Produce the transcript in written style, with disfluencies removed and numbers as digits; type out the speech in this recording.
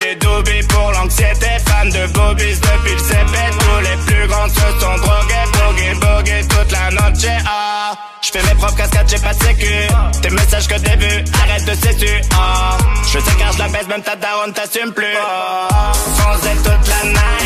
des doobies pour l'anxiété. Fan de boobies depuis le CP. Tous les plus grands se sont drogués. Boogie toute la noche. Ah, j'fais mes propres cascades, j'ai pas de sécu. Tes messages que t'es vus, arrête de séduire. Ah, j'fais ça car j'la baisse, même ta daronne t'assume plus. Sans elle toute la night.